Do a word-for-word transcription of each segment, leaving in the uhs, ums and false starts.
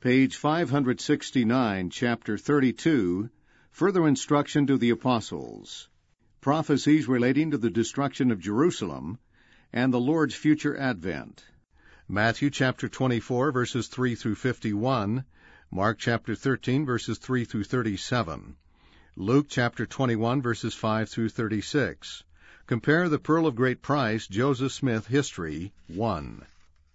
Page five sixty-nine, Chapter thirty-two, Further Instruction to the Apostles. Prophecies relating to the destruction of Jerusalem and the Lord's future advent. Matthew chapter twenty-four, verses three through fifty-one, Mark chapter thirteen, verses three through thirty-seven, Luke chapter twenty-one, verses five through thirty-six. Compare the Pearl of Great Price, Joseph Smith History, one.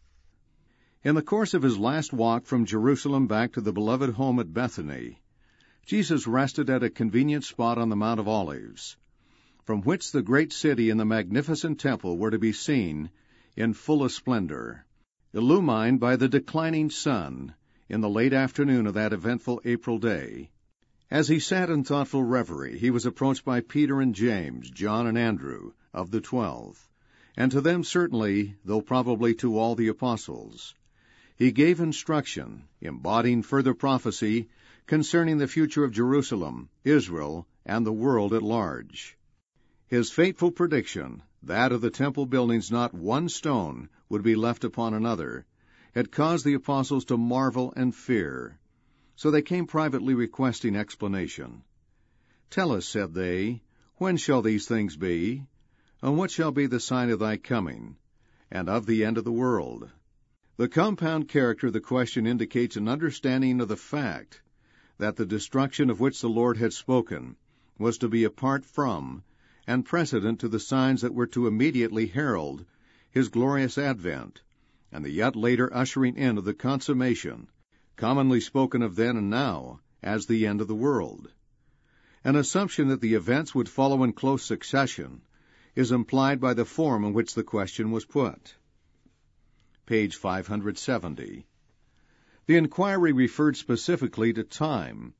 In the course of his last walk from Jerusalem back to the beloved home at Bethany, Jesus rested at a convenient spot on the Mount of Olives, from which the great city and the magnificent temple were to be seen in fullest splendor, illumined by the declining sun in the late afternoon of that eventful April day. As he sat in thoughtful reverie, he was approached by Peter and James, John and Andrew, of the twelve, and to them certainly, though probably to all the apostles, he gave instruction, embodying further prophecy concerning the future of Jerusalem, Israel, and the world at large. His fateful prediction, that of the temple buildings not one stone would be left upon another, had caused the apostles to marvel and fear. So they came privately requesting explanation. "Tell us," said they, "when shall these things be? And what shall be the sign of thy coming, and of the end of the world?" The compound character of the question indicates an understanding of the fact that the destruction of which the Lord had spoken was to be apart from and precedent to the signs that were to immediately herald his glorious advent, and the yet later ushering in of the consummation, commonly spoken of then and now as the end of the world. An assumption that the events would follow in close succession is implied by the form in which the question was put. Page five seventy. The inquiry referred specifically to time.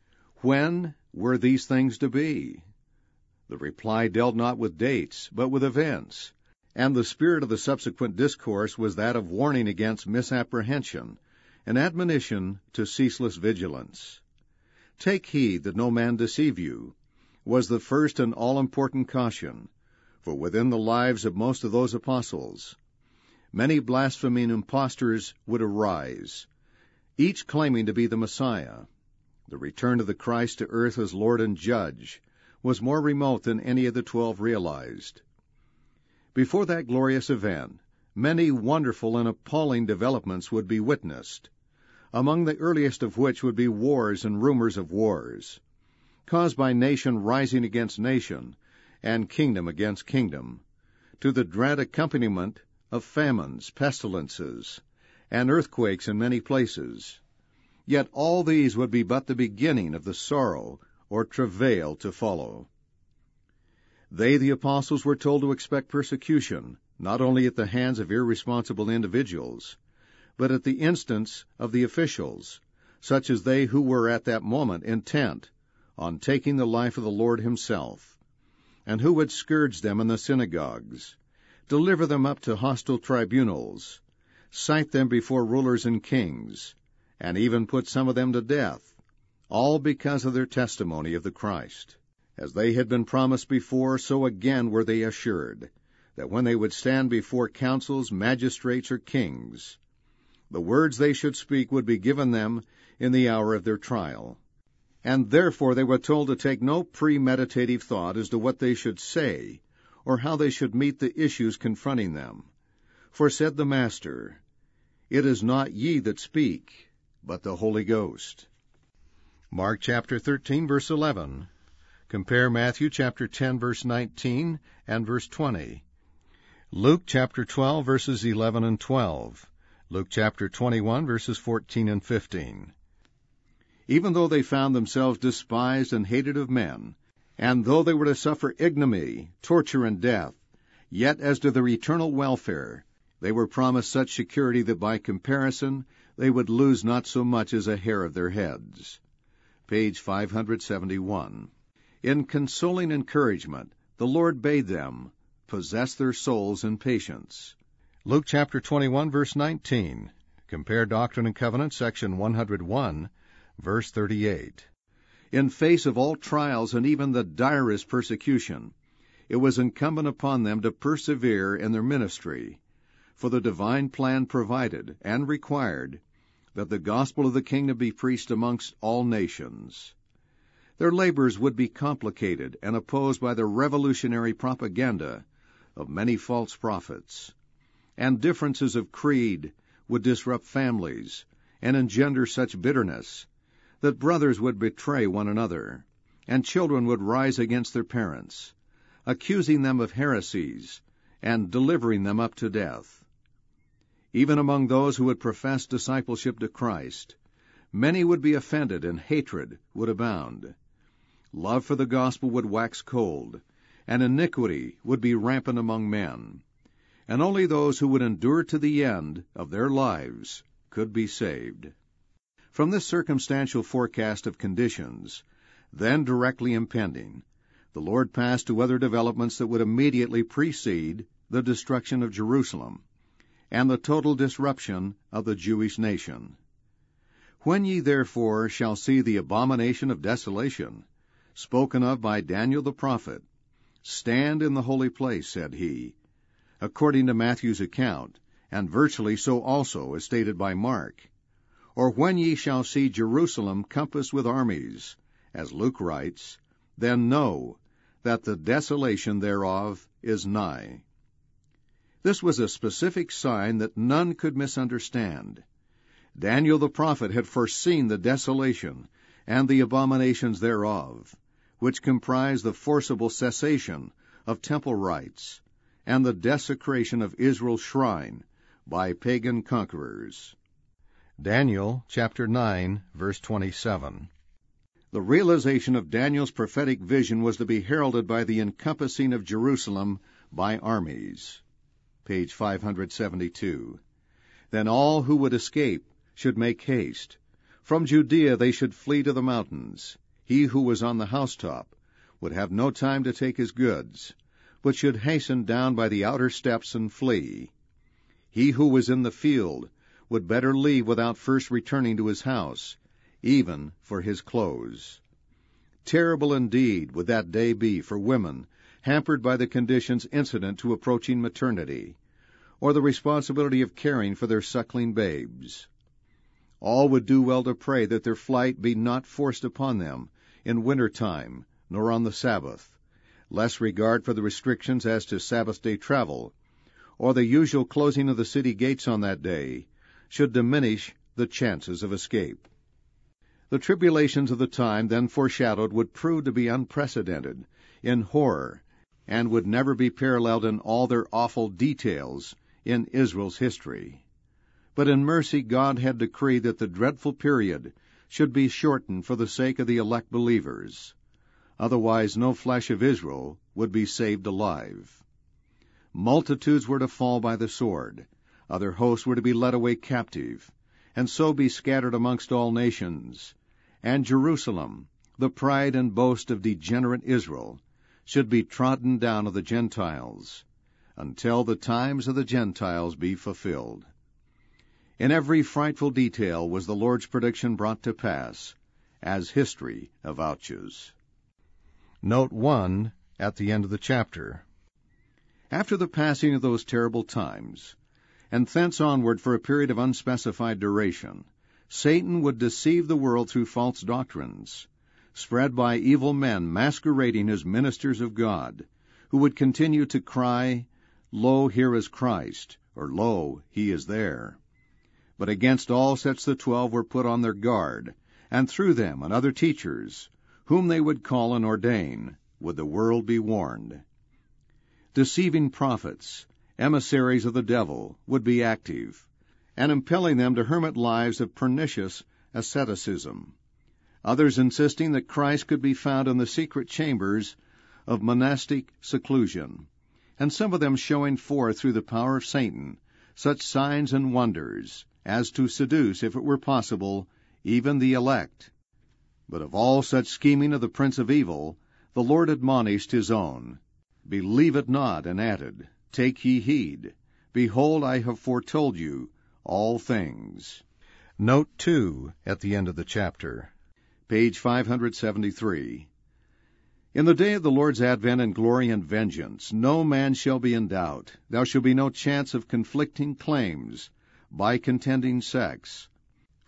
When were these things to be? The reply dealt not with dates, but with events, and the spirit of the subsequent discourse was that of warning against misapprehension, an admonition to ceaseless vigilance. "Take heed that no man deceive you," was the first and all-important caution, for within the lives of most of those apostles, many blaspheming impostors would arise, each claiming to be the Messiah. The return of the Christ to earth as Lord and Judge was more remote than any of the twelve realized. Before that glorious event, many wonderful and appalling developments would be witnessed, among the earliest of which would be wars and rumors of wars, caused by nation rising against nation and kingdom against kingdom, to the dread accompaniment of famines, pestilences, and earthquakes in many places. Yet all these would be but the beginning of the sorrow or travail to follow. They, the apostles, were told to expect persecution, not only at the hands of irresponsible individuals, but at the instance of the officials, such as they who were at that moment intent on taking the life of the Lord himself, and who would scourge them in the synagogues, deliver them up to hostile tribunals, cite them before rulers and kings, and even put some of them to death, all because of their testimony of the Christ. As they had been promised before, so again were they assured, that when they would stand before councils, magistrates, or kings, the words they should speak would be given them in the hour of their trial. And therefore they were told to take no premeditative thought as to what they should say, or how they should meet the issues confronting them. For said the Master, "It is not ye that speak, but the Holy Ghost." Mark chapter thirteen, verse eleven. Compare Matthew chapter ten, verse nineteen and verse twenty. Luke chapter twelve, verses eleven and twelve. Luke chapter twenty-one, verses fourteen and fifteen. Even though they found themselves despised and hated of men, and though they were to suffer ignominy, torture, and death, yet as to their eternal welfare, they were promised such security that by comparison they would lose not so much as a hair of their heads. Page five seventy-one. In consoling encouragement, the Lord bade them possess their souls in patience. Luke chapter twenty-one, verse nineteen. Compare Doctrine and Covenants, section one hundred one, verse thirty-eight. In face of all trials and even the direst persecution, it was incumbent upon them to persevere in their ministry, for the divine plan provided and required that the gospel of the kingdom be preached amongst all nations. Their labors would be complicated and opposed by the revolutionary propaganda of many false prophets, and differences of creed would disrupt families and engender such bitterness that brothers would betray one another, and children would rise against their parents, accusing them of heresies and delivering them up to death. Even among those who would profess discipleship to Christ, many would be offended and hatred would abound. Love for the gospel would wax cold, and iniquity would be rampant among men, and only those who would endure to the end of their lives could be saved. From this circumstantial forecast of conditions, then directly impending, the Lord passed to other developments that would immediately precede the destruction of Jerusalem and the total disruption of the Jewish nation. When ye therefore shall see the abomination of desolation, spoken of by Daniel the prophet, stand in the holy place, said he, according to Matthew's account, and virtually so also as stated by Mark. Or when ye shall see Jerusalem compassed with armies, as Luke writes, then know that the desolation thereof is nigh. This was a specific sign that none could misunderstand. Daniel the prophet had foreseen the desolation and the abominations thereof, which comprise the forcible cessation of temple rites and the desecration of Israel's shrine by pagan conquerors. Daniel chapter nine, verse twenty-seven. The realization of Daniel's prophetic vision was to be heralded by the encompassing of Jerusalem by armies. Page five seventy-two. Then all who would escape should make haste. From Judea they should flee to the mountains. He who was on the housetop would have no time to take his goods, but should hasten down by the outer steps and flee. He who was in the field would better leave without first returning to his house, even for his clothes. Terrible indeed would that day be for women hampered by the conditions incident to approaching maternity, or the responsibility of caring for their suckling babes. All would do well to pray that their flight be not forced upon them in winter time, nor on the Sabbath, lest regard for the restrictions as to Sabbath-day travel, or the usual closing of the city gates on that day, should diminish the chances of escape. The tribulations of the time then foreshadowed would prove to be unprecedented in horror, and would never be paralleled in all their awful details in Israel's history. But in mercy God had decreed that the dreadful period should be shortened for the sake of the elect believers. Otherwise no flesh of Israel would be saved alive. Multitudes were to fall by the sword, other hosts were to be led away captive, and so be scattered amongst all nations, and Jerusalem, the pride and boast of degenerate Israel, should be trodden down of the Gentiles, until the times of the Gentiles be fulfilled. In every frightful detail was the Lord's prediction brought to pass, as history avouches. Note one at the end of the chapter. After the passing of those terrible times, and thence onward for a period of unspecified duration, Satan would deceive the world through false doctrines, spread by evil men masquerading as ministers of God, who would continue to cry, Lo, here is Christ, or Lo, he is there. But against all such the twelve were put on their guard, and through them and other teachers, whom they would call and ordain, would the world be warned. Deceiving prophets, emissaries of the devil, would be active, and impelling them to hermit lives of pernicious asceticism, others insisting that Christ could be found in the secret chambers of monastic seclusion, and some of them showing forth through the power of Satan such signs and wonders as to seduce, if it were possible, even the elect. But of all such scheming of the prince of evil, the Lord admonished his own, Believe it not, and added, Take ye heed. Behold, I have foretold you all things. Note two at the end of the chapter. Page five seventy-three. In the day of the Lord's advent and glory and vengeance, no man shall be in doubt. There shall be no chance of conflicting claims by contending sects.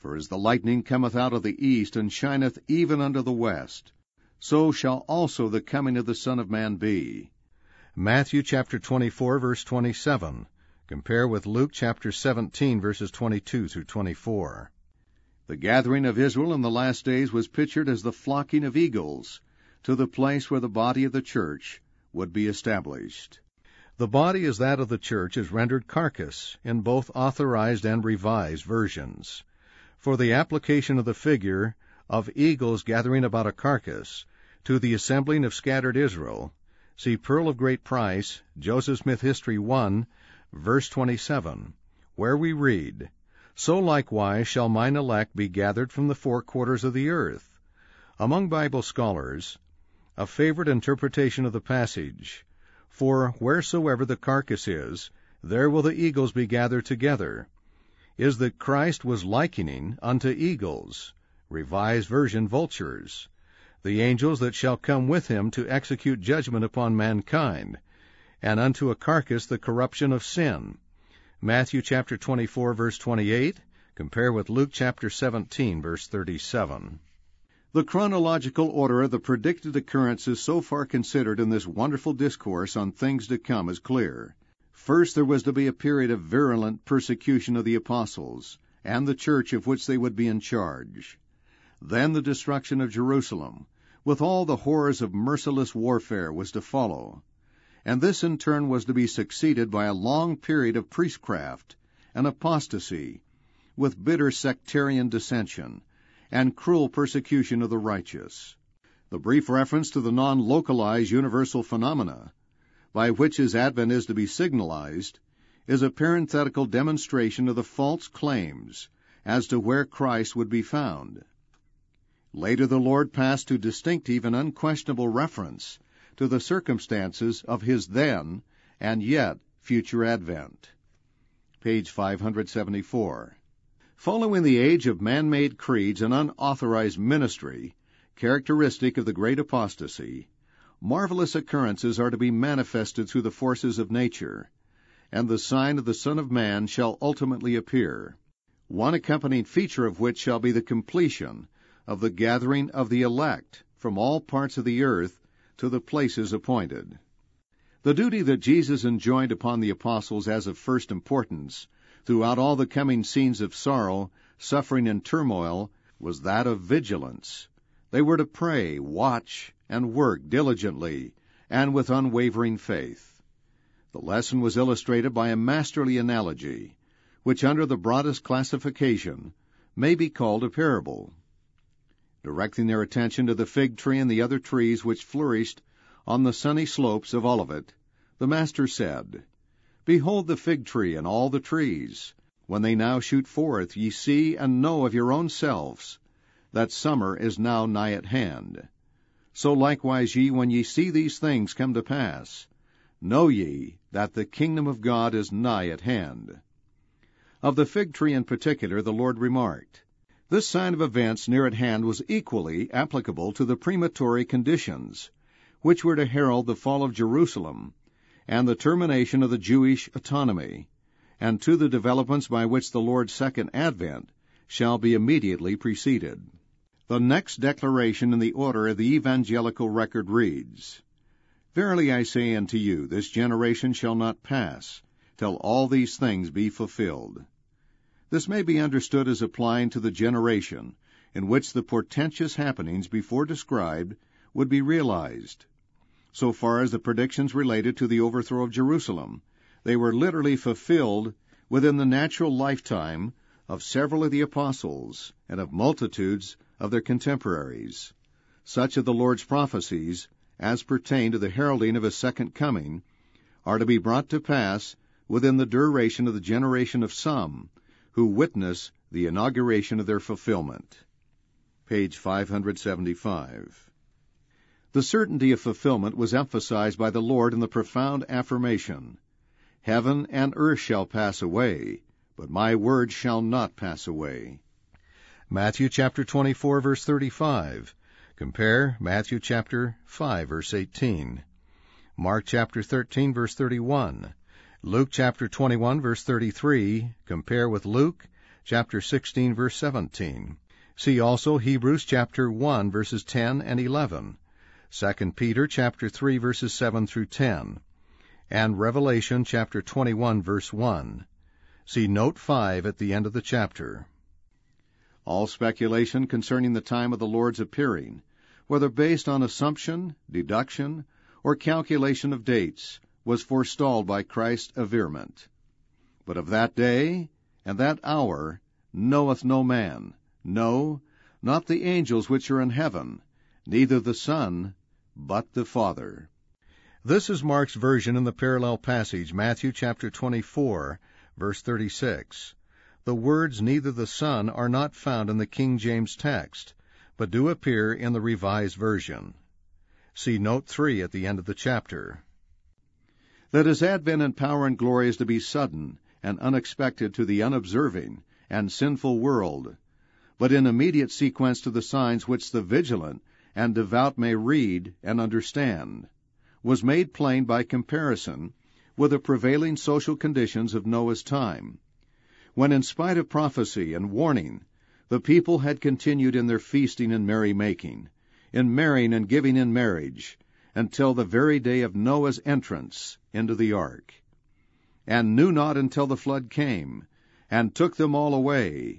For as the lightning cometh out of the east, and shineth even unto the west, so shall also the coming of the Son of Man be. Matthew chapter twenty-four, verse twenty-seven. Compare with Luke chapter seventeen, verses twenty-two through twenty-four. The gathering of Israel in the last days was pictured as the flocking of eagles to the place where the body of the church would be established. The body as that of the church is rendered carcass in both authorized and revised versions. For the application of the figure of eagles gathering about a carcass to the assembling of scattered Israel, see Pearl of Great Price, Joseph Smith History one, verse twenty-seven, where we read, So likewise shall mine elect be gathered from the four quarters of the earth. Among Bible scholars, a favorite interpretation of the passage, For wheresoever the carcass is, there will the eagles be gathered together, is that Christ was likening unto eagles, Revised Version vultures, the angels that shall come with him to execute judgment upon mankind, and unto a carcass the corruption of sin. Matthew chapter twenty-four, verse twenty-eight. Compare with Luke chapter seventeen, verse thirty-seven. The chronological order of the predicted occurrences so far considered in this wonderful discourse on things to come is clear. First, there was to be a period of virulent persecution of the apostles and the church of which they would be in charge. Then the destruction of Jerusalem, with all the horrors of merciless warfare, was to follow. And this in turn was to be succeeded by a long period of priestcraft and apostasy, with bitter sectarian dissension and cruel persecution of the righteous. The brief reference to the non-localized universal phenomena, by which his advent is to be signalized, is a parenthetical demonstration of the false claims as to where Christ would be found. Later the Lord passed to distinctive and unquestionable reference to the circumstances of his then and yet future advent. Page five seventy-four. Following the age of man-made creeds and unauthorized ministry, characteristic of the great apostasy, marvelous occurrences are to be manifested through the forces of nature, and the sign of the Son of Man shall ultimately appear, one accompanying feature of which shall be the completion of the gathering of the elect from all parts of the earth to the places appointed. The duty that Jesus enjoined upon the apostles as of first importance throughout all the coming scenes of sorrow, suffering, and turmoil was that of vigilance. They were to pray, watch, and work diligently and with unwavering faith. The lesson was illustrated by a masterly analogy, which under the broadest classification may be called a parable. Directing their attention to the fig tree and the other trees which flourished on the sunny slopes of Olivet, the Master said, Behold the fig tree and all the trees. When they now shoot forth, ye see and know of your own selves that summer is now nigh at hand. So likewise ye, when ye see these things come to pass, know ye that the kingdom of God is nigh at hand. Of the fig tree in particular the Lord remarked, This sign of events near at hand was equally applicable to the premonitory conditions, which were to herald the fall of Jerusalem and the termination of the Jewish autonomy, and to the developments by which the Lord's second advent shall be immediately preceded. The next declaration in the order of the evangelical record reads, Verily I say unto you, this generation shall not pass till all these things be fulfilled. This may be understood as applying to the generation in which the portentous happenings before described would be realized. So far as the predictions related to the overthrow of Jerusalem, they were literally fulfilled within the natural lifetime of several of the apostles and of multitudes of their contemporaries. Such of the Lord's prophecies, as pertain to the heralding of his second coming, are to be brought to pass within the duration of the generation of some who witness the inauguration of their fulfillment. Page five seventy-five. The certainty of fulfillment was emphasized by the Lord in the profound affirmation, Heaven and earth shall pass away, but my word shall not pass away. Matthew chapter twenty-four, verse thirty-five. Compare Matthew chapter five, verse eighteen. Mark chapter thirteen, verse thirty-one. Luke chapter twenty-one, verse thirty-three. Compare with Luke chapter sixteen, verse seventeen. See also Hebrews chapter one, verses ten and eleven, Second Peter chapter three, verses seven through ten, and Revelation chapter twenty-one, verse one. See note five at the end of the chapter. All speculation concerning the time of the Lord's appearing, whether based on assumption, deduction, or calculation of dates, was forestalled by Christ's averment. But of that day and that hour knoweth no man, no, not the angels which are in heaven, neither the Son, but the Father. This is Mark's version in the parallel passage, Matthew chapter twenty-four, verse thirty-six. The words neither the Son are not found in the King James text, but do appear in the Revised Version. See note three at the end of the chapter. That his advent in power and glory is to be sudden and unexpected to the unobserving and sinful world, but in immediate sequence to the signs which the vigilant and devout may read and understand, was made plain by comparison with the prevailing social conditions of Noah's time, when in spite of prophecy and warning, the people had continued in their feasting and merrymaking, in marrying and giving in marriage, until the very day of Noah's entrance into the ark, and knew not until the flood came, and took them all away.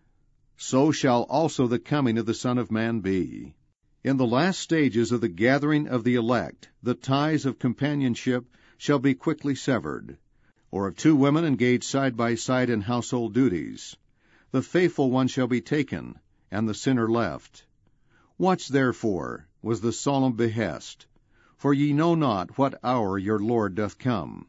So shall also the coming of the Son of Man be. In the last stages of the gathering of the elect, the ties of companionship shall be quickly severed, or of two women engaged side by side in household duties, the faithful one shall be taken, and the sinner left. Watch therefore, was the solemn behest, for ye know not what hour your Lord doth come.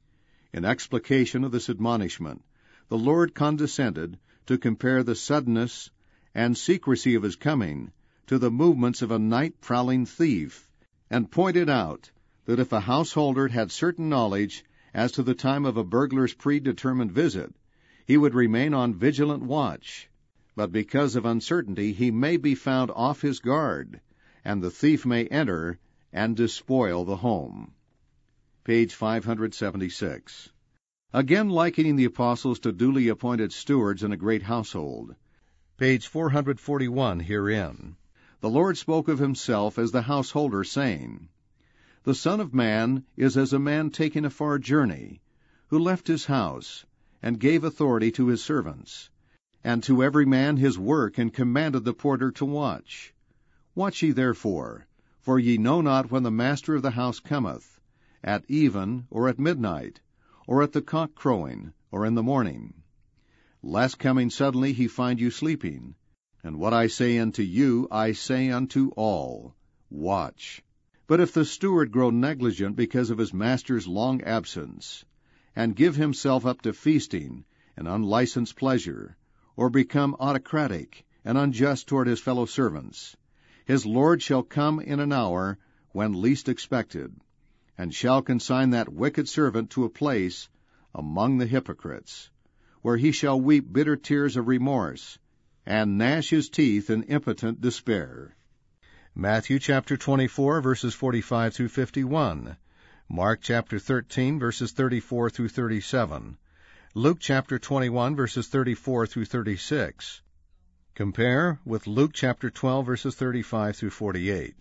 In explication of this admonishment, the Lord condescended to compare the suddenness and secrecy of his coming to the movements of a night-prowling thief, and pointed out that if a householder had certain knowledge as to the time of a burglar's predetermined visit, he would remain on vigilant watch, but because of uncertainty he may be found off his guard, and the thief may enter and despoil the home. Page five seventy-six. Again likening the apostles to duly appointed stewards in a great household. Page four forty-one herein. The Lord spoke of himself as the householder, saying, The Son of Man is as a man taking a far journey, who left his house, and gave authority to his servants, and to every man his work, and commanded the porter to watch. Watch ye therefore, for ye know not when the master of the house cometh, at even, or at midnight, or at the cock crowing, or in the morning, lest coming suddenly he find you sleeping. And what I say unto you, I say unto all, watch. But if the steward grow negligent because of his master's long absence, and give himself up to feasting and unlicensed pleasure, or become autocratic and unjust toward his fellow servants, his Lord shall come in an hour when least expected, and shall consign that wicked servant to a place among the hypocrites, where he shall weep bitter tears of remorse, and gnash his teeth in impotent despair. Matthew chapter twenty-four, verses forty-five through fifty-one. Mark chapter thirteen, verses thirty-four through thirty-seven. Luke chapter twenty-one, verses thirty-four through thirty-six. Compare with Luke chapter twelve, verses thirty-five through forty-eight.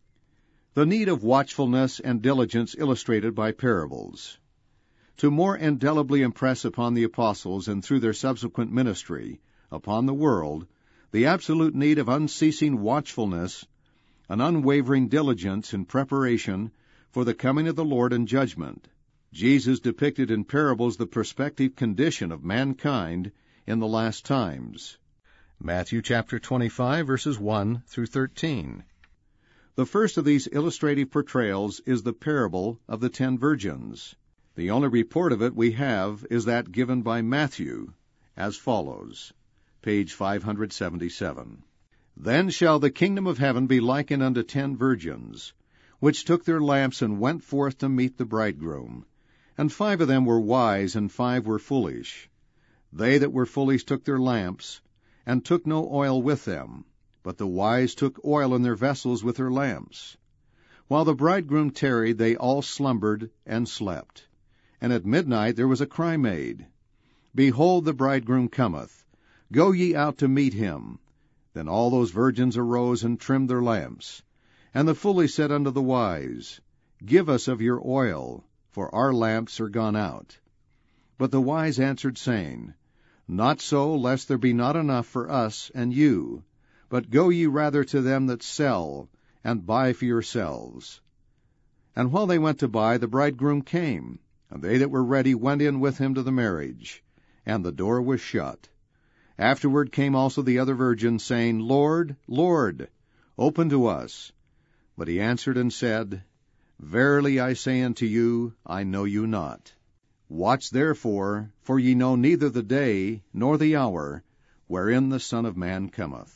The need of watchfulness and diligence illustrated by parables. To more indelibly impress upon the apostles, and through their subsequent ministry, upon the world, the absolute need of unceasing watchfulness, an unwavering diligence in preparation for the coming of the Lord and judgment, Jesus depicted in parables the prospective condition of mankind in the last times. Matthew chapter twenty-five, verses one through thirteen. The first of these illustrative portrayals is the parable of the ten virgins. The only report of it we have is that given by Matthew, as follows. Page five seventy-seven. Then shall the kingdom of heaven be likened unto ten virgins, which took their lamps and went forth to meet the bridegroom. And five of them were wise, and five were foolish. They that were foolish took their lamps, and took no oil with them, but the wise took oil in their vessels with their lamps. While the bridegroom tarried, they all slumbered and slept. And at midnight there was a cry made, Behold, the bridegroom cometh, Go ye out to meet him. Then all those virgins arose and trimmed their lamps. And the foolish said unto the wise, Give us of your oil, for our lamps are gone out. But the wise answered, saying, Not so, lest there be not enough for us and you. But go ye rather to them that sell, and buy for yourselves. And while they went to buy, the bridegroom came, and they that were ready went in with him to the marriage, and the door was shut. Afterward came also the other virgins, saying, Lord, Lord, open to us. But he answered and said, Verily I say unto you, I know you not. Watch therefore, for ye know neither the day nor the hour wherein the Son of Man cometh.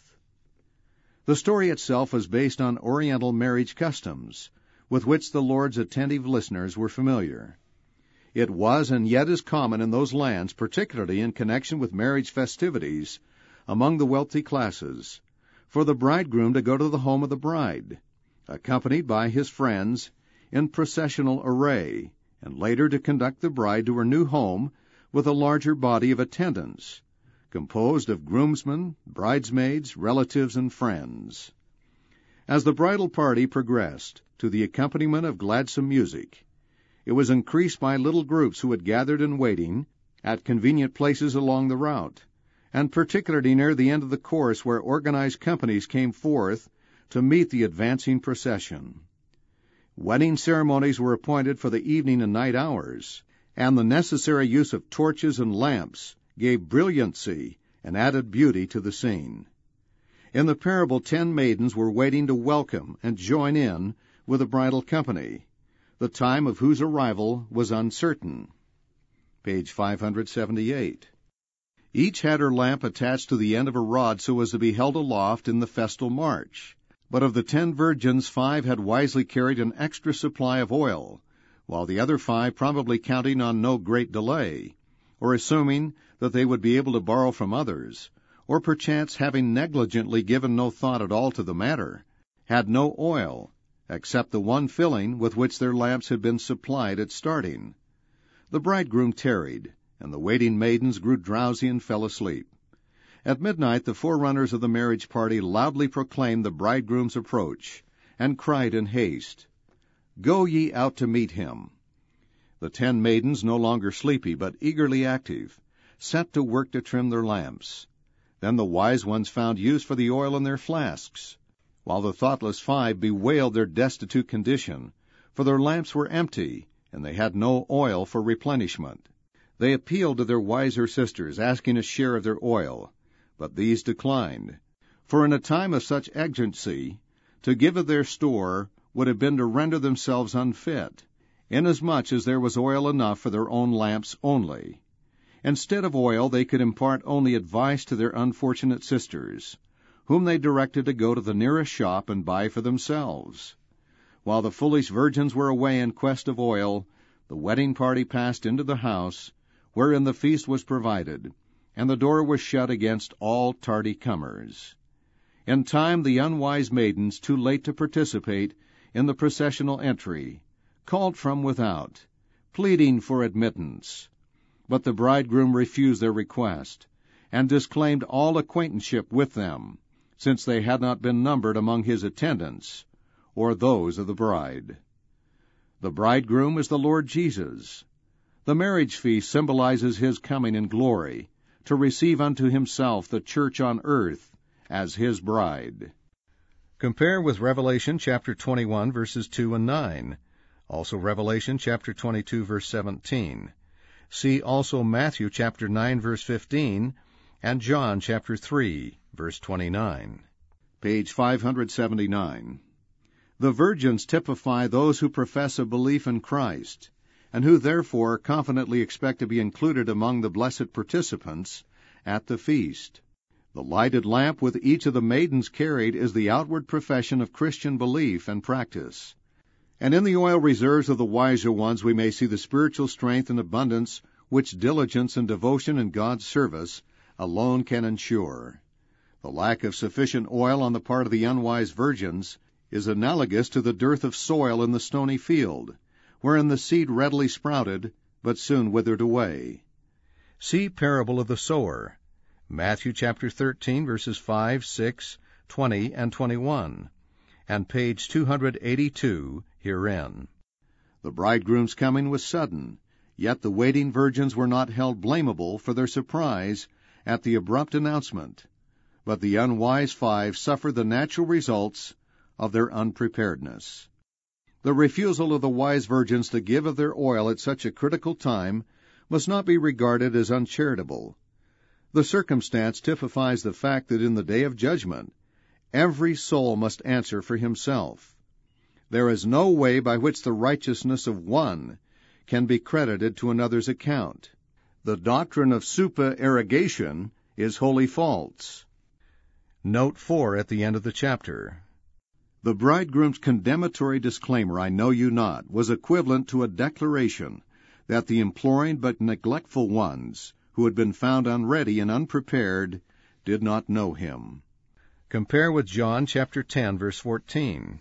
The story itself was based on Oriental marriage customs, with which the Lord's attentive listeners were familiar. It was and yet is common in those lands, particularly in connection with marriage festivities, among the wealthy classes, for the bridegroom to go to the home of the bride, accompanied by his friends in processional array, and later to conduct the bride to her new home with a larger body of attendants, composed of groomsmen, bridesmaids, relatives, and friends. As the bridal party progressed to the accompaniment of gladsome music, it was increased by little groups who had gathered in waiting at convenient places along the route, and particularly near the end of the course where organized companies came forth to meet the advancing procession. Wedding ceremonies were appointed for the evening and night hours, and the necessary use of torches and lamps gave brilliancy and added beauty to the scene. In the parable, ten maidens were waiting to welcome and join in with the bridal company, the time of whose arrival was uncertain. Page five hundred seventy-eight. Each had her lamp attached to the end of a rod so as to be held aloft in the festal march. But of the ten virgins, five had wisely carried an extra supply of oil, while the other five, probably counting on no great delay, or assuming that they would be able to borrow from others, or perchance having negligently given no thought at all to the matter, had no oil, except the one filling with which their lamps had been supplied at starting. The bridegroom tarried, and the waiting maidens grew drowsy and fell asleep. At midnight the forerunners of the marriage party loudly proclaimed the bridegroom's approach, and cried in haste, Go ye out to meet him. The ten maidens, no longer sleepy, but eagerly active, set to work to trim their lamps. Then the wise ones found use for the oil in their flasks, while the thoughtless five bewailed their destitute condition, for their lamps were empty, and they had no oil for replenishment. They appealed to their wiser sisters, asking a share of their oil, but these declined, for in a time of such exigency, to give of their store would have been to render themselves unfit, inasmuch as there was oil enough for their own lamps only. Instead of oil, they could impart only advice to their unfortunate sisters, whom they directed to go to the nearest shop and buy for themselves. While the foolish virgins were away in quest of oil, the wedding party passed into the house, wherein the feast was provided, and the door was shut against all tardy comers. In time the unwise maidens, too late to participate in the processional entry, called from without, pleading for admittance. But the bridegroom refused their request, and disclaimed all acquaintanceship with them, since they had not been numbered among his attendants, or those of the bride. The bridegroom is the Lord Jesus. The marriage feast symbolizes his coming in glory, to receive unto himself the church on earth as his bride. Compare with Revelation chapter twenty-one, verses two and nine, also Revelation chapter twenty-two, verse seventeen. See also Matthew chapter nine, verse fifteen, and John chapter three, verse twenty-nine. Page five hundred seventy-nine. The virgins typify those who profess a belief in Christ, and who therefore confidently expect to be included among the blessed participants at the feast. The lighted lamp with each of the maidens carried is the outward profession of Christian belief and practice. And in the oil reserves of the wiser ones we may see the spiritual strength and abundance which diligence and devotion in God's service alone can ensure. The lack of sufficient oil on the part of the unwise virgins is analogous to the dearth of soil in the stony field, wherein the seed readily sprouted, but soon withered away. See Parable of the Sower, Matthew chapter thirteen, verses five, six, twenty, and twenty-one, and page two hundred eighty-two herein. The bridegroom's coming was sudden, yet the waiting virgins were not held blamable for their surprise at the abrupt announcement, but the unwise five suffered the natural results of their unpreparedness. The refusal of the wise virgins to give of their oil at such a critical time must not be regarded as uncharitable. The circumstance typifies the fact that in the day of judgment, every soul must answer for himself. There is no way by which the righteousness of one can be credited to another's account. The doctrine of supererogation is wholly false. Note four at the end of the chapter. The bridegroom's condemnatory disclaimer, "I know you not," was equivalent to a declaration that the imploring but neglectful ones, who had been found unready and unprepared, did not know him. Compare with John chapter ten, verse fourteen.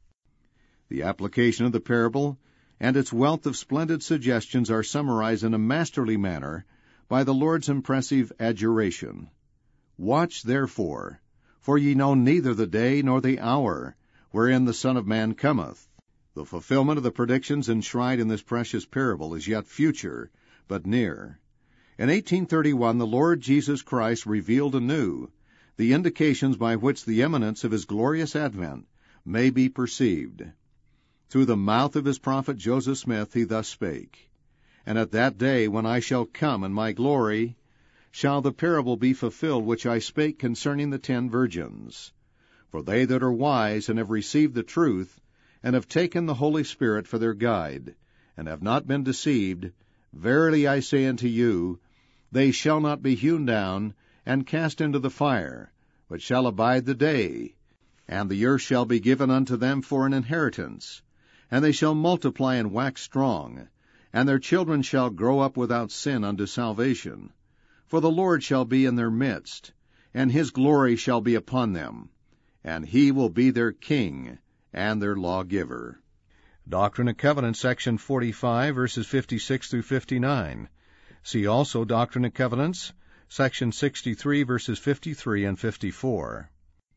The application of the parable and its wealth of splendid suggestions are summarized in a masterly manner by the Lord's impressive adjuration. "Watch therefore, for ye know neither the day nor the hour wherein the Son of Man cometh." The fulfillment of the predictions enshrined in this precious parable is yet future, but near. In eighteen thirty-one, the Lord Jesus Christ revealed anew the indications by which the imminence of his glorious advent may be perceived. Through the mouth of his prophet Joseph Smith he thus spake, "And at that day when I shall come in my glory, shall the parable be fulfilled which I spake concerning the ten virgins. For they that are wise and have received the truth, and have taken the Holy Spirit for their guide, and have not been deceived, verily I say unto you, they shall not be hewn down and cast into the fire, but shall abide the day. And the earth shall be given unto them for an inheritance, and they shall multiply and wax strong, and their children shall grow up without sin unto salvation. For the Lord shall be in their midst, and his glory shall be upon them, and he will be their king and their lawgiver." Doctrine and Covenants, section forty-five, verses fifty-six through fifty-nine. See also Doctrine and Covenants, section sixty-three, verses fifty-three and fifty-four.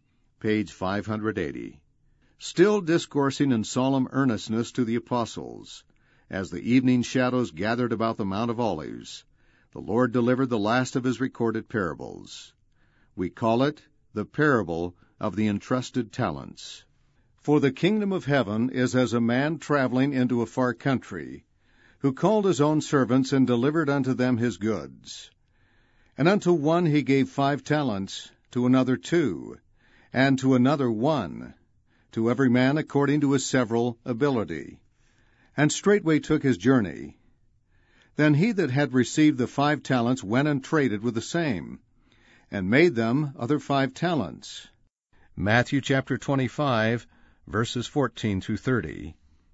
Page five hundred eighty. Still discoursing in solemn earnestness to the apostles, as the evening shadows gathered about the Mount of Olives, the Lord delivered the last of his recorded parables. We call it the parable of the entrusted talents. "For the kingdom of heaven is as a man traveling into a far country, who called his own servants and delivered unto them his goods. And unto one he gave five talents, to another two, and to another one, to every man according to his several ability. And straightway took his journey. Then he that had received the five talents went and traded with the same, and made them other five talents." Matthew chapter twenty-five, verses fourteen through thirty.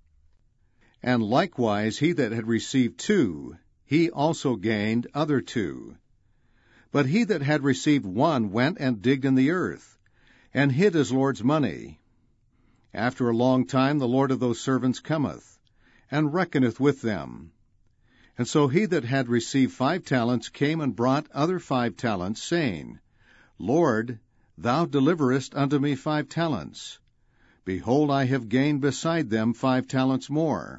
"And likewise he that had received two, he also gained other two. But he that had received one went and digged in the earth, and hid his Lord's money. After a long time the Lord of those servants cometh, and reckoneth with them. And so he that had received five talents came and brought other five talents, saying, Lord, thou deliverest unto me five talents. Behold, I have gained beside them five talents more.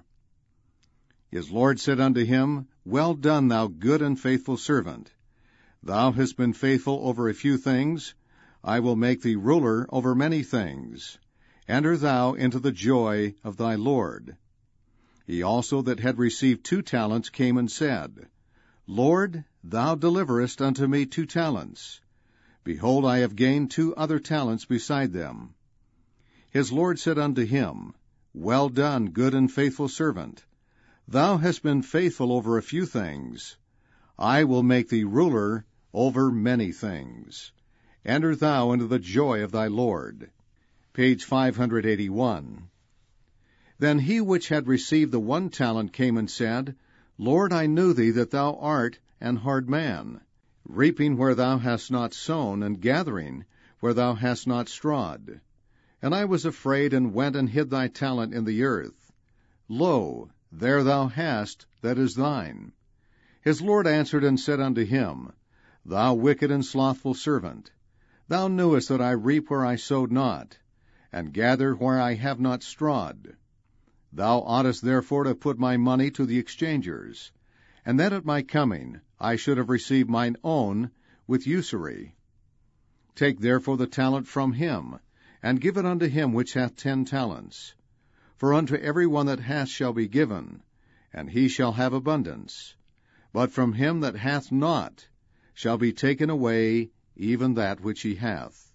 His Lord said unto him, Well done, thou good and faithful servant. Thou hast been faithful over a few things. I will make thee ruler over many things. Enter thou into the joy of thy Lord. He also that had received two talents came and said, Lord, thou deliverest unto me two talents. Behold, I have gained two other talents beside them. His Lord said unto him, Well done, good and faithful servant. Thou hast been faithful over a few things. I will make thee ruler over many things. Enter thou into the joy of thy Lord. Page five hundred eighty-one. Then he which had received the one talent came and said, Lord, I knew thee that thou art an hard man, reaping where thou hast not sown, and gathering where thou hast not strawed. And I was afraid, and went and hid thy talent in the earth. Lo, there thou hast that is thine. His Lord answered and said unto him, Thou wicked and slothful servant, thou knewest that I reap where I sowed not, and gather where I have not strawed. Thou oughtest therefore to put my money to the exchangers, and that at my coming I should have received mine own with usury. Take therefore the talent from him, and give it unto him which hath ten talents. For unto every one that hath shall be given, and he shall have abundance. But from him that hath not shall be taken away even that which he hath.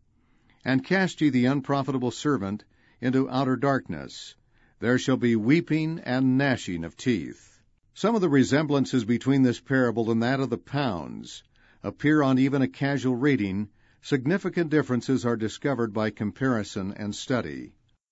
And cast ye the unprofitable servant into outer darkness. There shall be weeping and gnashing of teeth. Some of the resemblances between this parable and that of the pounds appear on even a casual reading. Significant differences are discovered by comparison and study.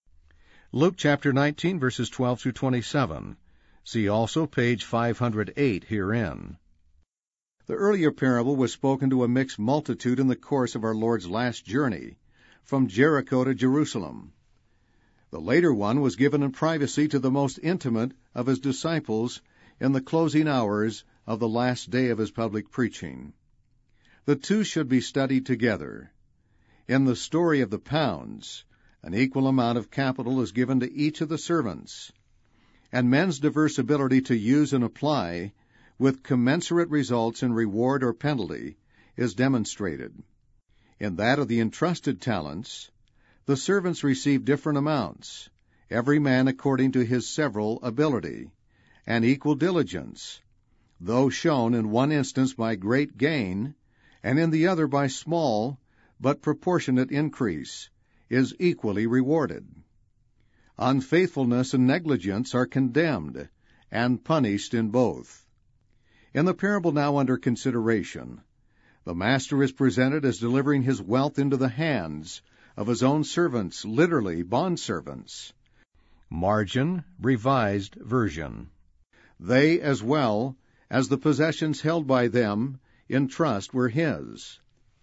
Luke chapter nineteen, verses twelve through twenty-seven. See also page five hundred eight herein. The earlier parable was spoken to a mixed multitude in the course of our Lord's last journey, from Jericho to Jerusalem. The later one was given in privacy to the most intimate of his disciples in the closing hours of the last day of his public preaching. The two should be studied together. In the story of the pounds, an equal amount of capital is given to each of the servants, and men's diverse ability to use and apply, with commensurate results in reward or penalty, is demonstrated. In that of the entrusted talents, the servants receive different amounts, every man according to his several ability, and equal diligence, though shown in one instance by great gain, and in the other by small but proportionate increase, is equally rewarded. Unfaithfulness and negligence are condemned and punished in both. In the parable now under consideration, the master is presented as delivering his wealth into the hands of his own servants, literally bondservants. Margin, Revised Version. They, as well as the possessions held by them in trust, were his.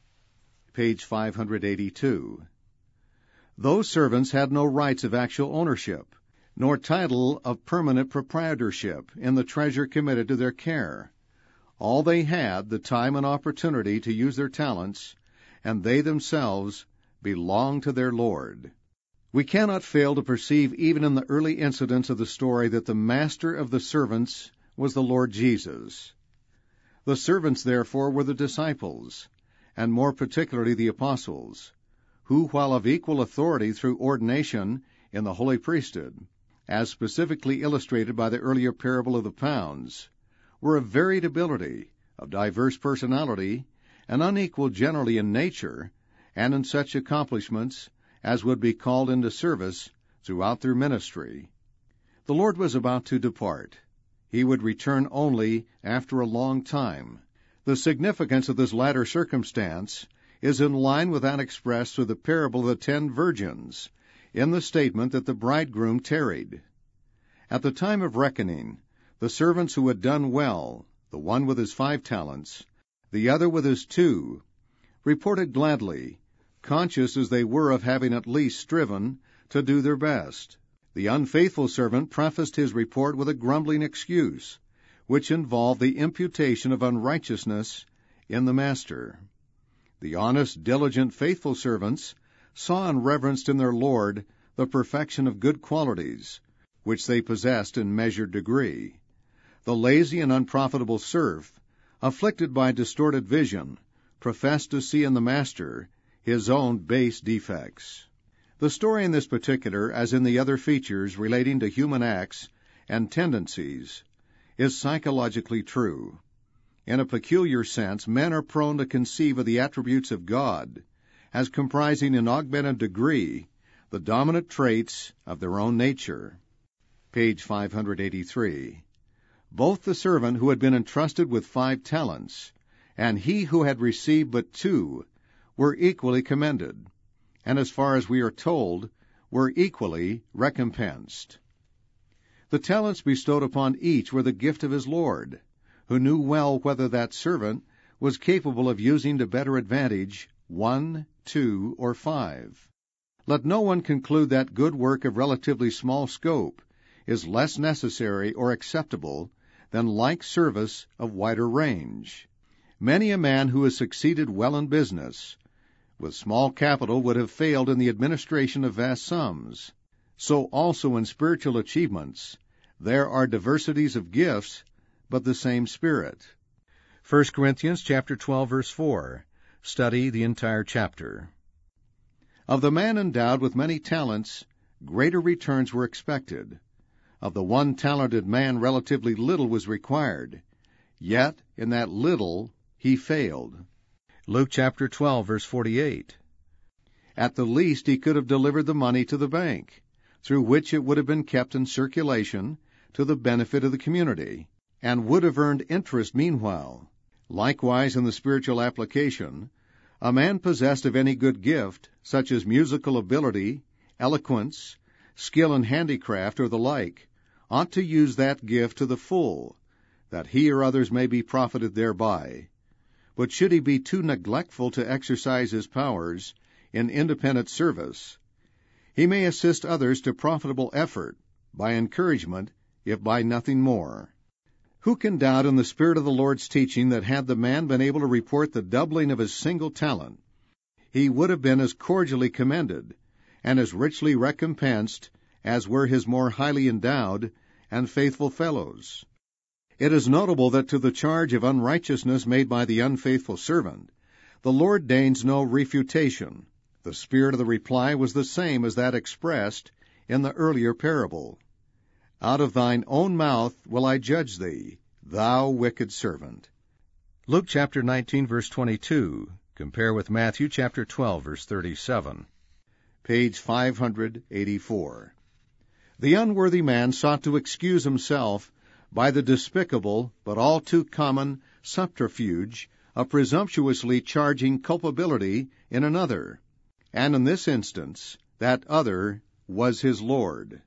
Page five hundred eighty-two. Those servants had no rights of actual ownership, nor title of permanent proprietorship in the treasure committed to their care. All they had, the time and opportunity to use their talents, and they themselves belonged to their Lord. We cannot fail to perceive even in the early incidents of the story that the master of the servants was the Lord Jesus. The servants, therefore, were the disciples, and more particularly the apostles, who, while of equal authority through ordination in the holy priesthood, as specifically illustrated by the earlier parable of the pounds, were of varied ability, of diverse personality, and unequal generally in nature, and in such accomplishments as would be called into service throughout their ministry. The Lord was about to depart. He would return only after a long time. The significance of this latter circumstance is in line with that expressed through the parable of the ten virgins, in the statement that the bridegroom tarried. At the time of reckoning, the servants who had done well, the one with his five talents, the other with his two, reported gladly, conscious as they were of having at least striven to do their best. The unfaithful servant prefaced his report with a grumbling excuse, which involved the imputation of unrighteousness in the master. The honest, diligent, faithful servants saw and reverenced in their Lord the perfection of good qualities, which they possessed in measured degree. The lazy and unprofitable serf, afflicted by distorted vision, professed to see in the master his own base defects. The story in this particular, as in the other features relating to human acts and tendencies, is psychologically true. In a peculiar sense, men are prone to conceive of the attributes of God as comprising in augmented degree the dominant traits of their own nature. Page five hundred eighty-three. Both the servant who had been entrusted with five talents and he who had received but two were equally commended, and as far as we are told, were equally recompensed. The talents bestowed upon each were the gift of his Lord, who knew well whether that servant was capable of using to better advantage one, two, or five. Let no one conclude that good work of relatively small scope is less necessary or acceptable than like service of wider range. Many a man who has succeeded well in business, with small capital, would have failed in the administration of vast sums. So also in spiritual achievements, there are diversities of gifts, but the same Spirit. First Corinthians chapter twelve, verse four. Study the entire chapter. Of the man endowed with many talents, greater returns were expected. Of the one talented man, relatively little was required. Yet, in that little, he failed. Luke chapter twelve, verse forty-eight. At the least he could have delivered the money to the bank, through which it would have been kept in circulation to the benefit of the community, and would have earned interest meanwhile. Likewise, in the spiritual application, a man possessed of any good gift, such as musical ability, eloquence, skill in handicraft, or the like, ought to use that gift to the full, that he or others may be profited thereby. But should he be too neglectful to exercise his powers in independent service, he may assist others to profitable effort, by encouragement, if by nothing more. Who can doubt in the spirit of the Lord's teaching that had the man been able to report the doubling of his single talent, he would have been as cordially commended, and as richly recompensed as were his more highly endowed and faithful fellows? It is notable that to the charge of unrighteousness made by the unfaithful servant, the Lord deigns no refutation. The spirit of the reply was the same as that expressed in the earlier parable. Out of thine own mouth will I judge thee, thou wicked servant. Luke chapter nineteen, verse twenty-two. Compare with Matthew chapter twelve, verse thirty-seven. Page five hundred eighty-four. The unworthy man sought to excuse himself by the despicable but all too common subterfuge of presumptuously charging culpability in another, and in this instance that other was his Lord.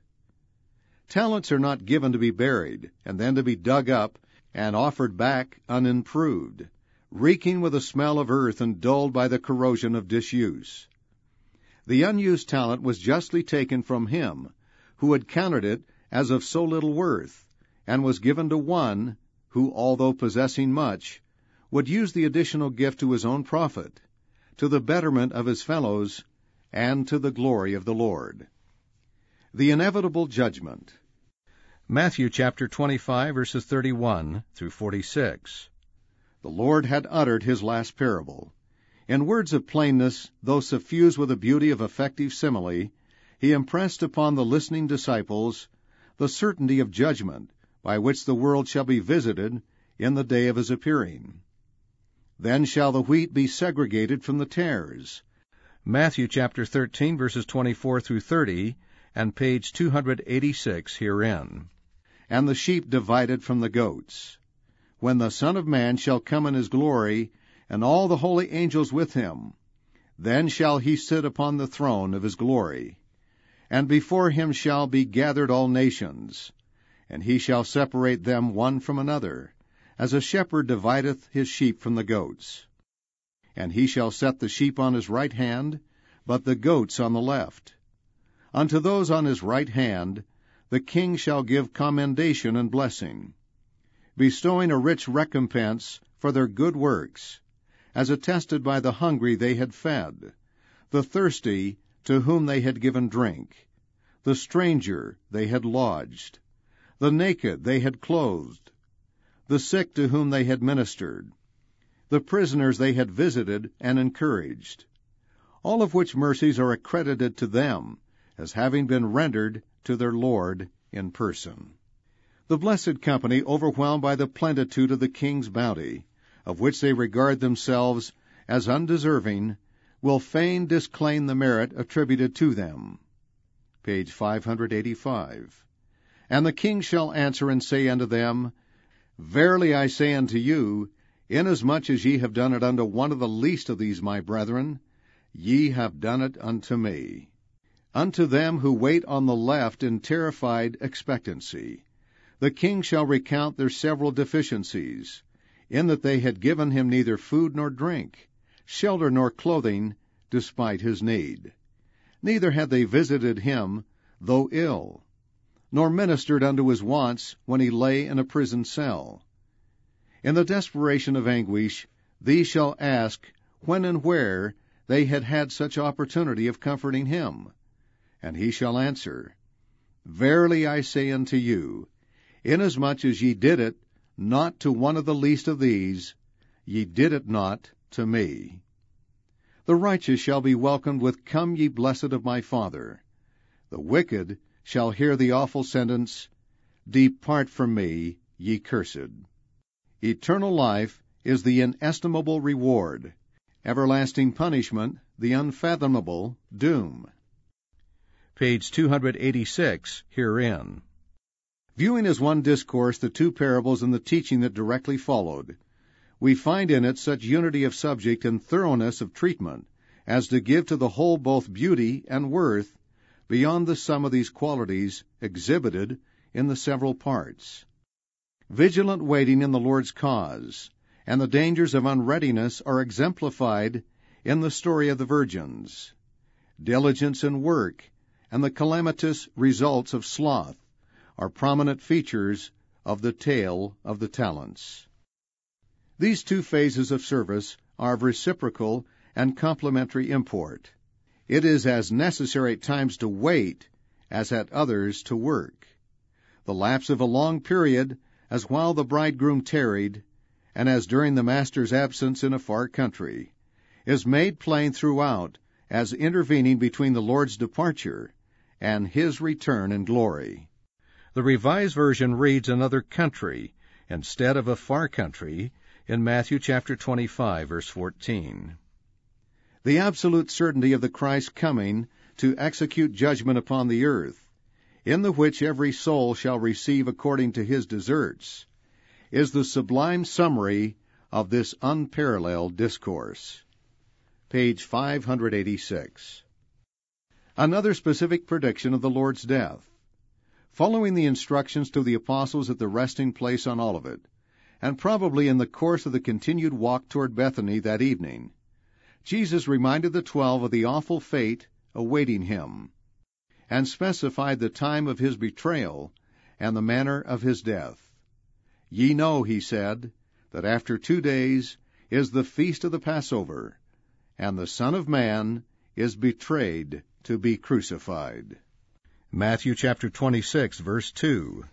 Talents are not given to be buried, and then to be dug up and offered back unimproved, reeking with the smell of earth and dulled by the corrosion of disuse. The unused talent was justly taken from him who had counted it as of so little worth, and was given to one who, although possessing much, would use the additional gift to his own profit, to the betterment of his fellows, and to the glory of the Lord. The inevitable judgment. Matthew chapter twenty-five, verses thirty-one through forty-six. The Lord had uttered his last parable. In words of plainness, though suffused with the beauty of effective simile, he impressed upon the listening disciples the certainty of judgment by which the world shall be visited in the day of his appearing. Then shall the wheat be segregated from the tares. Matthew chapter thirteen, verses twenty-four through thirty, and page two hundred eighty-six herein. And the sheep divided from the goats. When the Son of Man shall come in his glory, and all the holy angels with him, then shall he sit upon the throne of his glory. And before him shall be gathered all nations, and he shall separate them one from another, as a shepherd divideth his sheep from the goats. And he shall set the sheep on his right hand, but the goats on the left. Unto those on his right hand the king shall give commendation and blessing, bestowing a rich recompense for their good works, as attested by the hungry they had fed, the thirsty to whom they had given drink, the stranger they had lodged, the naked they had clothed, the sick to whom they had ministered, the prisoners they had visited and encouraged, all of which mercies are accredited to them as having been rendered to their Lord in person. The blessed company, overwhelmed by the plenitude of the king's bounty, of which they regard themselves as undeserving, will fain disclaim the merit attributed to them. Page five hundred eighty-five. And the king shall answer and say unto them, Verily I say unto you, inasmuch as ye have done it unto one of the least of these my brethren, ye have done it unto me. Unto them who wait on the left in terrified expectancy, the king shall recount their several deficiencies, in that they had given him neither food nor drink, shelter nor clothing, despite his need. Neither had they visited him, though ill, nor ministered unto his wants when he lay in a prison cell. In the desperation of anguish, these shall ask when and where they had had such opportunity of comforting him. And he shall answer, Verily I say unto you, inasmuch as ye did it not to one of the least of these, ye did it not to me. The righteous shall be welcomed with, Come, ye blessed of my Father. The wicked shall hear the awful sentence, Depart from me, ye cursed. Eternal life is the inestimable reward, everlasting punishment the unfathomable doom. Page two eighty-six, herein. Viewing as one discourse the two parables and the teaching that directly followed, we find in it such unity of subject and thoroughness of treatment as to give to the whole both beauty and worth beyond the sum of these qualities exhibited in the several parts. Vigilant waiting in the Lord's cause and the dangers of unreadiness are exemplified in the story of the virgins. Diligence in work and the calamitous results of sloth are prominent features of the tale of the talents. These two phases of service are of reciprocal and complementary import. It is as necessary at times to wait as at others to work. The lapse of a long period, as while the bridegroom tarried, and as during the master's absence in a far country, is made plain throughout as intervening between the Lord's departure and his return in glory. The Revised Version reads another country instead of a far country in Matthew chapter twenty-five, verse fourteen. The absolute certainty of the Christ's coming to execute judgment upon the earth, in the which every soul shall receive according to his deserts, is the sublime summary of this unparalleled discourse. Page five eighty-six. Another specific prediction of the Lord's death. Following the instructions to the apostles at the resting place on Olivet, and probably in the course of the continued walk toward Bethany that evening, Jesus reminded the twelve of the awful fate awaiting him, and specified the time of his betrayal and the manner of his death. Ye know, he said, that after two days is the feast of the Passover, and the Son of Man is betrayed to be crucified. Matthew chapter twenty-six, verse two.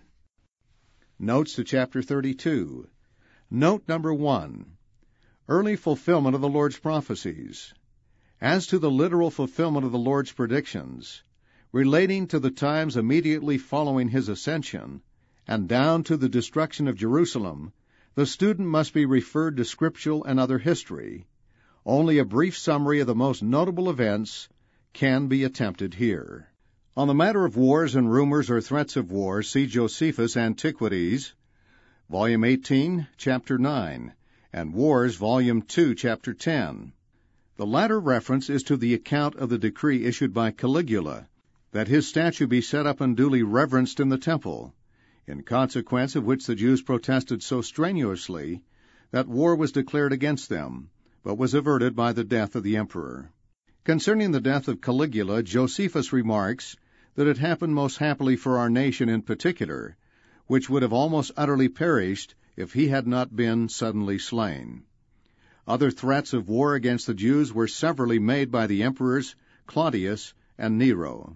Notes to chapter thirty-two. Note number one. Early fulfillment of the Lord's prophecies. As to the literal fulfillment of the Lord's predictions, relating to the times immediately following his ascension, and down to the destruction of Jerusalem, the student must be referred to scriptural and other history. Only a brief summary of the most notable events can be attempted here. On the matter of wars and rumors or threats of war, see Josephus' Antiquities, Volume eighteen, Chapter nine, and Wars, Volume two, Chapter ten. The latter reference is to the account of the decree issued by Caligula, that his statue be set up and duly reverenced in the temple, in consequence of which the Jews protested so strenuously that war was declared against them, but was averted by the death of the emperor. Concerning the death of Caligula, Josephus remarks that it happened most happily for our nation in particular, which would have almost utterly perished if he had not been suddenly slain. Other threats of war against the Jews were severally made by the emperors Claudius and Nero.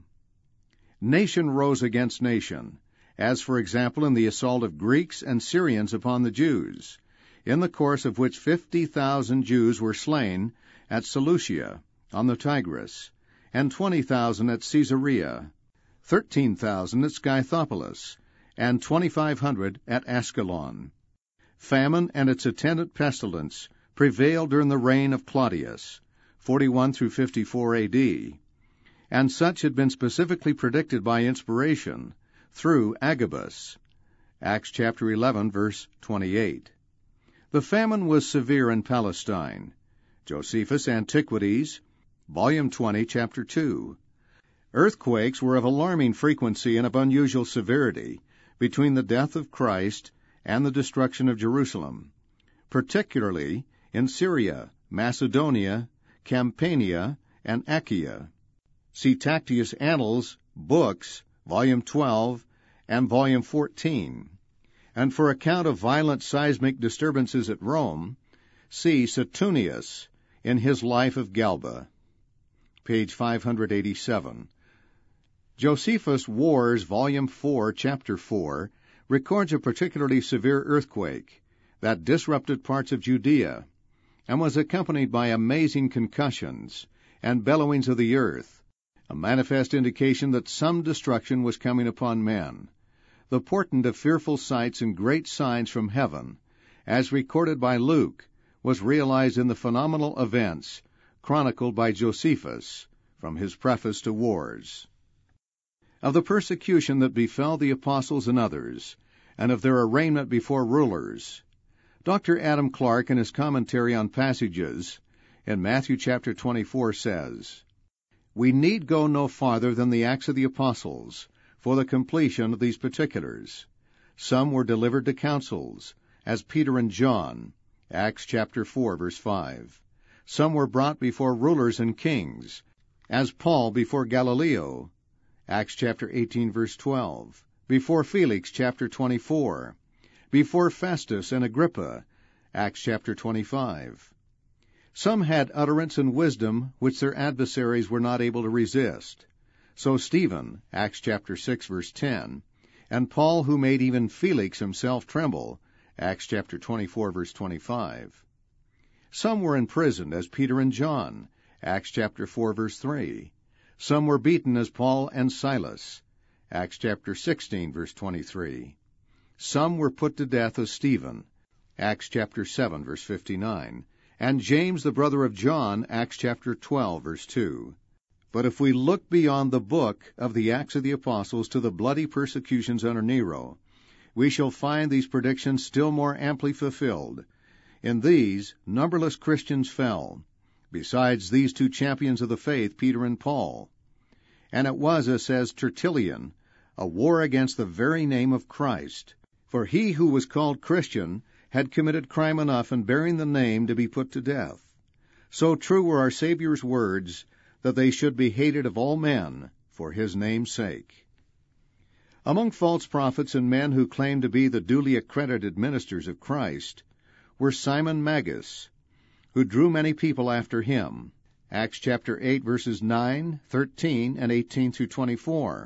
Nation rose against nation, as for example in the assault of Greeks and Syrians upon the Jews, in the course of which fifty thousand Jews were slain at Seleucia on the Tigris, and twenty thousand at Caesarea, thirteen thousand at Scythopolis, and twenty-five hundred at Ascalon. Famine and its attendant pestilence prevailed during the reign of Claudius, forty-one through fifty-four A D, and such had been specifically predicted by inspiration through Agabus, Acts chapter eleven, verse twenty-eight. The famine was severe in Palestine. Josephus' Antiquities, Volume twenty, Chapter two. Earthquakes were of alarming frequency and of unusual severity between the death of Christ and the destruction of Jerusalem, particularly in Syria, Macedonia, Campania, and Achaia. See Tacitus' Annals, Books, Volume twelve, and Volume fourteen. And for account of violent seismic disturbances at Rome, See Suetonius in his Life of Galba, page five hundred eighty-seven. Josephus' Wars, Volume four, Chapter four, records a particularly severe earthquake that disrupted parts of Judea and was accompanied by amazing concussions and bellowings of the earth, a manifest indication that some destruction was coming upon men. The portent of fearful sights and great signs from heaven, as recorded by Luke, was realized in the phenomenal events chronicled by Josephus from his preface to Wars. Of the persecution that befell the apostles and others, and of their arraignment before rulers, Doctor Adam Clarke, in his commentary on passages in Matthew chapter twenty-four, says, "We need go no farther than the Acts of the Apostles for the completion of these particulars. Some were delivered to councils, as Peter and John, Acts chapter four, verse five. Some were brought before rulers and kings, as Paul before Galileo, Acts chapter eighteen, verse twelve, before Felix chapter twenty-four, before Festus and Agrippa, Acts chapter twenty-five. Some had utterance and wisdom which their adversaries were not able to resist. So Stephen, Acts chapter six, verse ten, and Paul, who made even Felix himself tremble, Acts chapter twenty-four, verse twenty-five. Some were imprisoned, as Peter and John, Acts chapter four, verse three. Some were beaten, as Paul and Silas, Acts chapter sixteen, verse twenty-three. Some were put to death, as Stephen, Acts chapter seven, verse fifty-nine, and James, the brother of John, Acts chapter twelve, verse two. But if we look beyond the book of the Acts of the Apostles to the bloody persecutions under Nero, we shall find these predictions still more amply fulfilled. In these, numberless Christians fell, besides these two champions of the faith, Peter and Paul. And it was, as says Tertullian, a war against the very name of Christ. For he who was called Christian had committed crime enough in bearing the name to be put to death. So true were our Savior's words, that they should be hated of all men for his name's sake. Among false prophets and men who claimed to be the duly accredited ministers of Christ were Simon Magus, who drew many people after him, Acts chapter eight, verses nine, thirteen, and eighteen through twenty-four.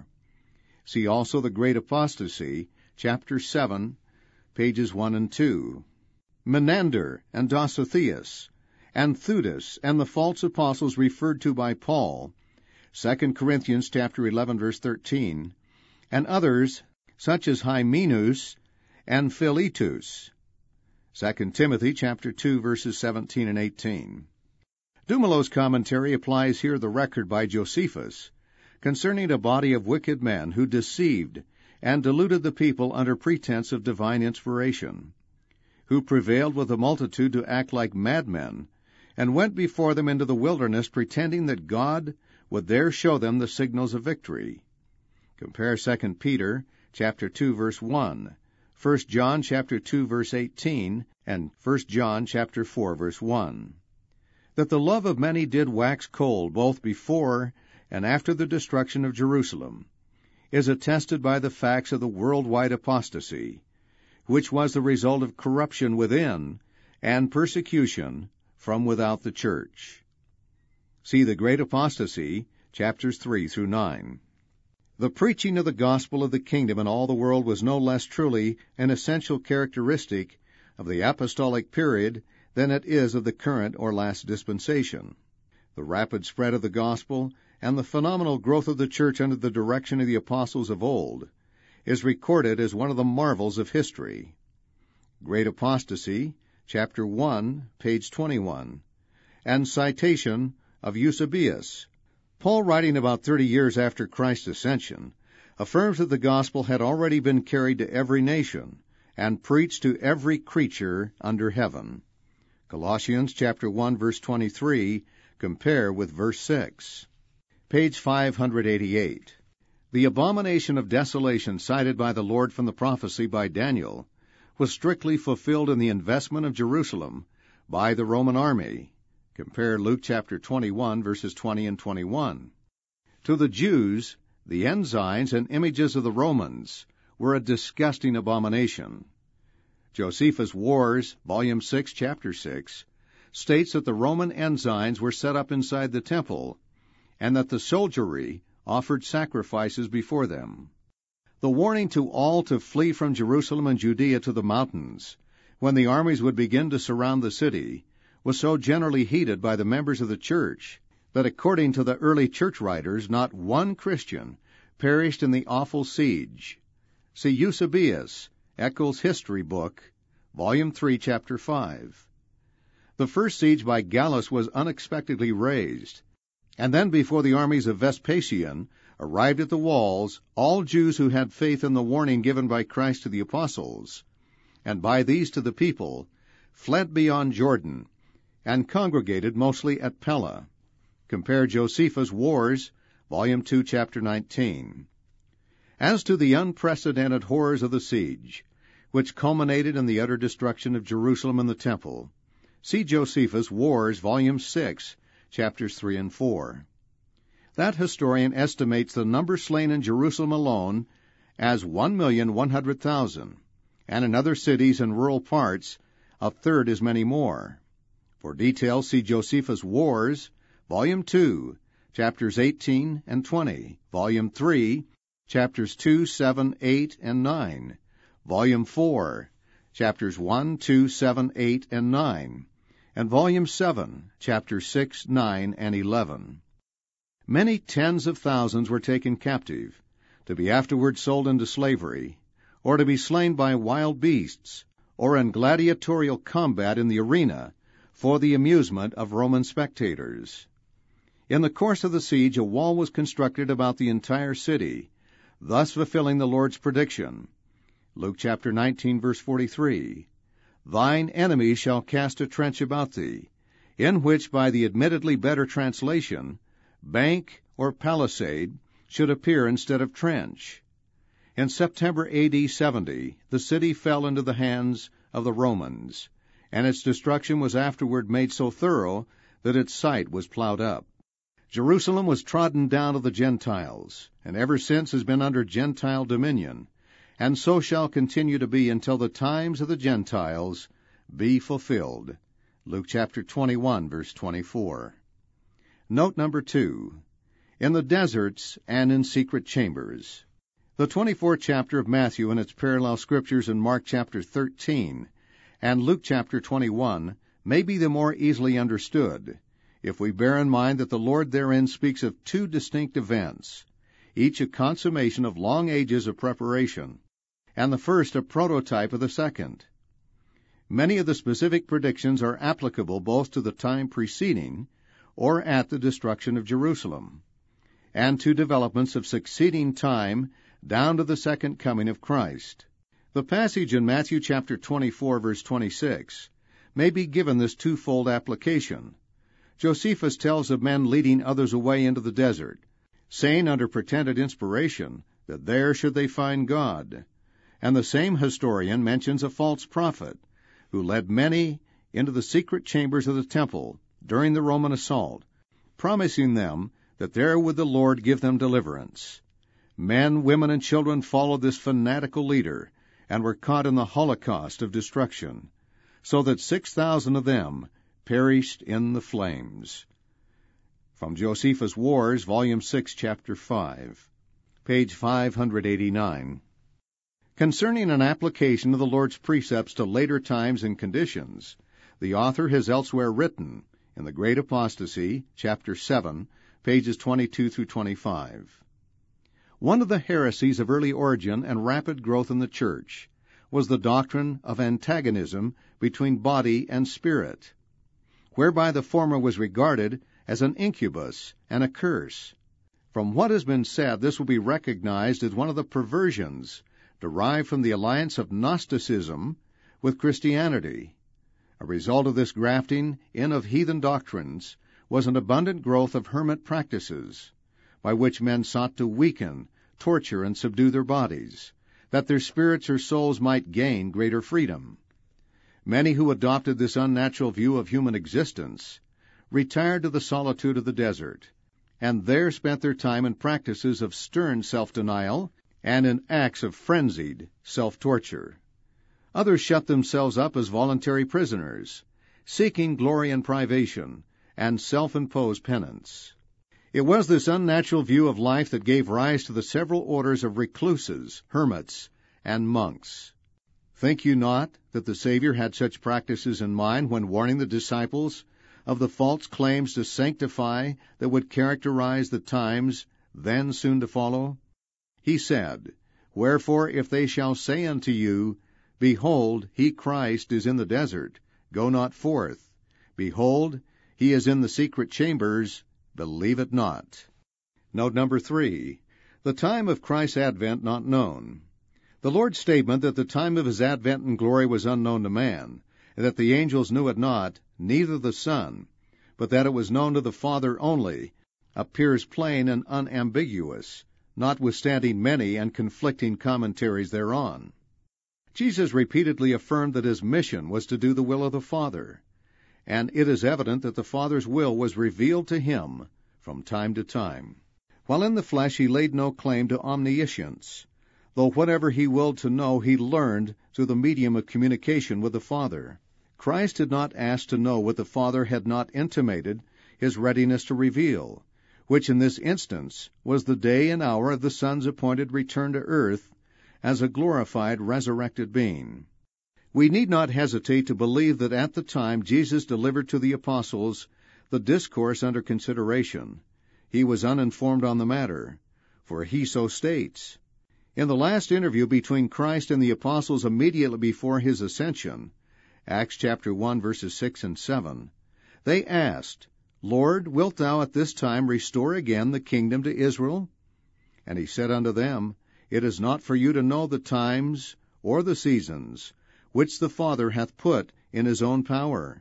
See also the Great Apostasy, chapter seven, pages one and two. Menander and Dositheus, and Theudas, and the false apostles referred to by Paul, Second Corinthians chapter eleven, verse thirteen, and others such as Hymenus and Philetus, Second Timothy chapter two, verses seventeen and eighteen. Dumelo's commentary applies here the record by Josephus concerning a body of wicked men who deceived and deluded the people under pretense of divine inspiration, who prevailed with the multitude to act like madmen, and went before them into the wilderness, pretending that God would there show them the signals of victory. Compare Second Peter chapter two, verse one, First John chapter two, verse eighteen, and First John chapter four, verse one. That the love of many did wax cold both before and after the destruction of Jerusalem is attested by the facts of the worldwide apostasy, which was the result of corruption within and persecution from without the church. See the Great Apostasy, chapters three through nine. The preaching of the gospel of the kingdom in all the world was no less truly an essential characteristic of the apostolic period than it is of the current or last dispensation. The rapid spread of the gospel and the phenomenal growth of the church under the direction of the apostles of old is recorded as one of the marvels of history. Great Apostasy, chapter one, page twenty-one, and citation of Eusebius. Paul, writing about thirty years after Christ's ascension, affirms that the gospel had already been carried to every nation and preached to every creature under heaven. Colossians chapter one, verse twenty-three, compare with verse six. Page five hundred eighty-eight. The abomination of desolation cited by the Lord from the prophecy by Daniel was strictly fulfilled in the investment of Jerusalem by the Roman army. Compare Luke chapter twenty-one, verses twenty and twenty-one. To the Jews, the ensigns and images of the Romans were a disgusting abomination. Josephus' Wars, volume six, chapter six, states that the Roman ensigns were set up inside the temple, and that the soldiery offered sacrifices before them. The warning to all to flee from Jerusalem and Judea to the mountains, when the armies would begin to surround the city, was so generally heeded by the members of the church that, according to the early church writers, not one Christian perished in the awful siege. See Eusebius, Eckel's History Book, Volume three, Chapter five. The first siege by Gallus was unexpectedly raised, and then before the armies of Vespasian arrived at the walls, all Jews who had faith in the warning given by Christ to the apostles, and by these to the people, fled beyond Jordan, and congregated mostly at Pella. Compare Josephus' Wars, Volume two, Chapter nineteen. As to the unprecedented horrors of the siege, which culminated in the utter destruction of Jerusalem and the temple, see Josephus' Wars, Volume six, Chapters three and four. That historian estimates the number slain in Jerusalem alone as one million one hundred thousand, and in other cities and rural parts a third as many more. For details, see Josephus' Wars, Volume two, Chapters eighteen and twenty, Volume three, Chapters two, seven, eight, and nine, Volume four, Chapters one, two, seven, eight, and nine, and Volume seven, Chapters six, nine, and eleven. Many tens of thousands were taken captive, to be afterward sold into slavery, or to be slain by wild beasts, or in gladiatorial combat in the arena, for the amusement of Roman spectators. In the course of the siege, a wall was constructed about the entire city, thus fulfilling the Lord's prediction. Luke chapter nineteen, verse forty-three, "Thine enemies shall cast a trench about thee," in which, by the admittedly better translation, bank or palisade should appear instead of trench. In September A D seventy, the city fell into the hands of the Romans, and its destruction was afterward made so thorough that its site was plowed up. Jerusalem was trodden down of the Gentiles, and ever since has been under Gentile dominion, and so shall continue to be until the times of the Gentiles be fulfilled. Luke chapter twenty-one, verse twenty-four. Note number two, in the deserts and in secret chambers. The twenty-fourth chapter of Matthew and its parallel scriptures in Mark chapter thirteen and Luke chapter twenty-one may be the more easily understood if we bear in mind that the Lord therein speaks of two distinct events, each a consummation of long ages of preparation, and the first a prototype of the second. Many of the specific predictions are applicable both to the time preceding or at the destruction of Jerusalem, and to developments of succeeding time down to the second coming of Christ. The passage in Matthew chapter twenty-four, verse twenty-six, may be given this twofold application. Josephus tells of men leading others away into the desert, saying under pretended inspiration that there should they find God. And the same historian mentions a false prophet who led many into the secret chambers of the temple during the Roman assault, promising them that there would the Lord give them deliverance. Men, women, and children followed this fanatical leader and were caught in the holocaust of destruction, so that six thousand of them perished in the flames. From Josephus' Wars, Volume six, Chapter five, page five eighty-nine. Concerning an application of the Lord's precepts to later times and conditions, the author has elsewhere written, in The Great Apostasy, Chapter seven, pages twenty-two through twenty-five. One of the heresies of early origin and rapid growth in the Church was the doctrine of antagonism between body and spirit, whereby the former was regarded as an incubus and a curse. From what has been said, this will be recognized as one of the perversions derived from the alliance of Gnosticism with Christianity. A result of this grafting in of heathen doctrines was an abundant growth of hermit practices, by which men sought to weaken, torture, and subdue their bodies, that their spirits or souls might gain greater freedom. Many who adopted this unnatural view of human existence retired to the solitude of the desert, and there spent their time in practices of stern self-denial and in acts of frenzied self-torture. Others shut themselves up as voluntary prisoners, seeking glory and privation, and self-imposed penance. It was this unnatural view of life that gave rise to the several orders of recluses, hermits, and monks. Think you not that the Savior had such practices in mind when warning the disciples of the false claims to sanctify that would characterize the times then soon to follow? He said, Wherefore, if they shall say unto you, Behold, he Christ is in the desert, go not forth. Behold, he is in the secret chambers, believe it not. Note number three, the time of Christ's advent not known. The Lord's statement that the time of his advent in glory was unknown to man, and that the angels knew it not, neither the Son, but that it was known to the Father only, appears plain and unambiguous, notwithstanding many and conflicting commentaries thereon. Jesus repeatedly affirmed that his mission was to do the will of the Father, and it is evident that the Father's will was revealed to him from time to time. While in the flesh he laid no claim to omniscience, though whatever he willed to know he learned through the medium of communication with the Father. Christ did not ask to know what the Father had not intimated his readiness to reveal, which in this instance was the day and hour of the Son's appointed return to earth as a glorified, resurrected being. We need not hesitate to believe that at the time Jesus delivered to the apostles the discourse under consideration, he was uninformed on the matter, for he so states. In the last interview between Christ and the apostles immediately before his ascension, Acts chapter one, verses six and seven, they asked, Lord, wilt thou at this time restore again the kingdom to Israel? And he said unto them, It is not for you to know the times or the seasons, which the Father hath put in his own power.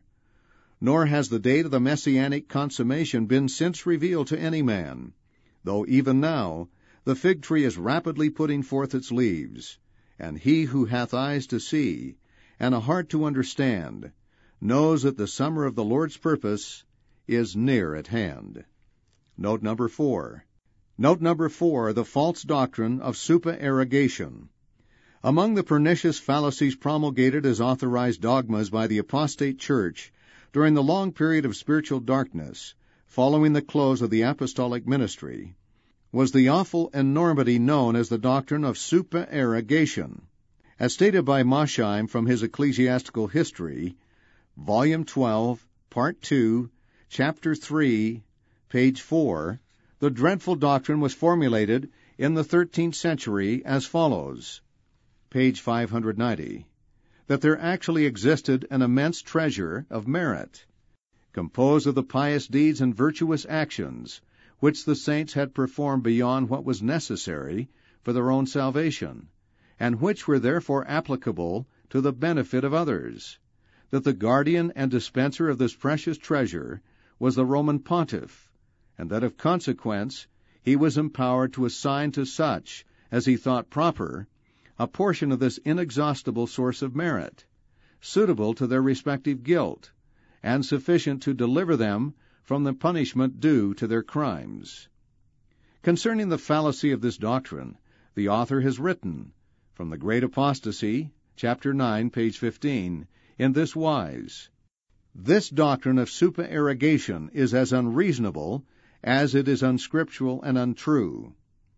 Nor has the date of the messianic consummation been since revealed to any man, though even now the fig tree is rapidly putting forth its leaves, and he who hath eyes to see, and a heart to understand, knows that the summer of the Lord's purpose is near at hand. Note number four. Note number four, the false doctrine of supererogation. Among the pernicious fallacies promulgated as authorized dogmas by the apostate church during the long period of spiritual darkness following the close of the apostolic ministry was the awful enormity known as the doctrine of supererogation. As stated by Mosheim from his Ecclesiastical History, Volume twelve, Part two, Chapter three, page four, the dreadful doctrine was formulated in the thirteenth century as follows, page five hundred ninety, that there actually existed an immense treasure of merit, composed of the pious deeds and virtuous actions which the saints had performed beyond what was necessary for their own salvation, and which were therefore applicable to the benefit of others, that the guardian and dispenser of this precious treasure was the Roman pontiff, and that of consequence he was empowered to assign to such as he thought proper a portion of this inexhaustible source of merit, suitable to their respective guilt, and sufficient to deliver them from the punishment due to their crimes. Concerning the fallacy of this doctrine, the author has written, from the Great Apostasy, chapter nine, page fifteen, in this wise, This doctrine of supererogation is as unreasonable as it is unscriptural and untrue.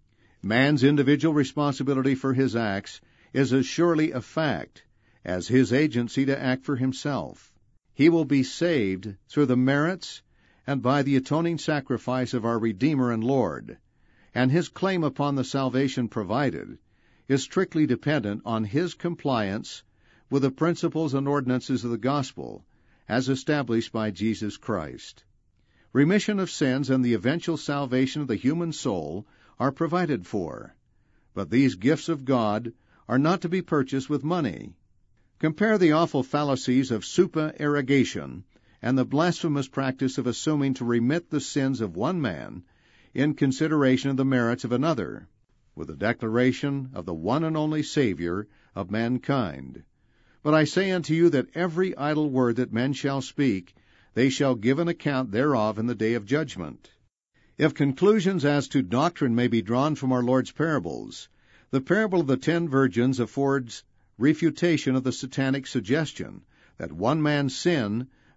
Man's individual responsibility for his acts is as surely a fact as his agency to act for himself. He will be saved through the merits and by the atoning sacrifice of our Redeemer and Lord, and his claim upon the salvation provided is strictly dependent on his compliance with the principles and ordinances of the gospel as established by Jesus Christ. Remission of sins and the eventual salvation of the human soul are provided for, but these gifts of God are not to be purchased with money. Compare the awful fallacies of supererogation and the blasphemous practice of assuming to remit the sins of one man in consideration of the merits of another, with the declaration of the one and only Savior of mankind. But I say unto you that every idle word that men shall speak, they shall give an account thereof in the day of judgment. If conclusions as to doctrine may be drawn from our Lord's parables, the parable of the ten virgins affords refutation of the satanic suggestion that one man's sin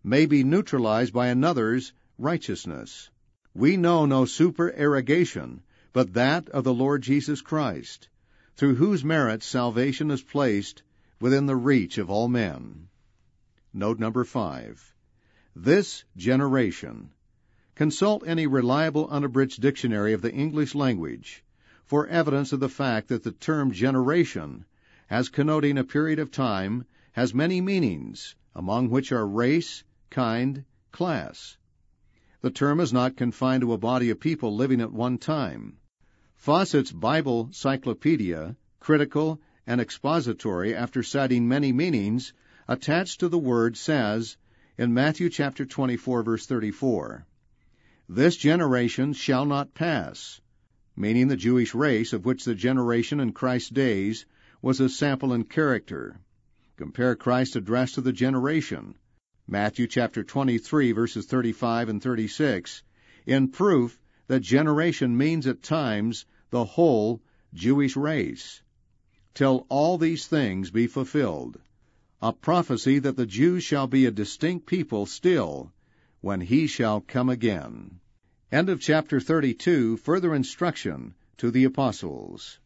may be neutralized by another's righteousness. We know no supererogation, but that of the Lord Jesus Christ, through whose merits salvation is placed within the reach of all men. Note number five. This generation. Consult any reliable unabridged dictionary of the English language for evidence of the fact that the term generation, as connoting a period of time, has many meanings, among which are race, kind, class. The term is not confined to a body of people living at one time. Fawcett's Bible Cyclopedia, critical and expository, after citing many meanings attached to the word, says in Matthew chapter twenty-four, verse thirty-four, "This generation shall not pass," meaning the Jewish race, of which the generation in Christ's days was a sample in character. Compare Christ's address to the generation, Matthew chapter twenty-three, verses thirty-five and thirty-six, in proof that generation means at times the whole Jewish race. "Till all these things be fulfilled," a prophecy that the Jews shall be a distinct people still when he shall come again. End of chapter thirty-two. Further instruction to the apostles.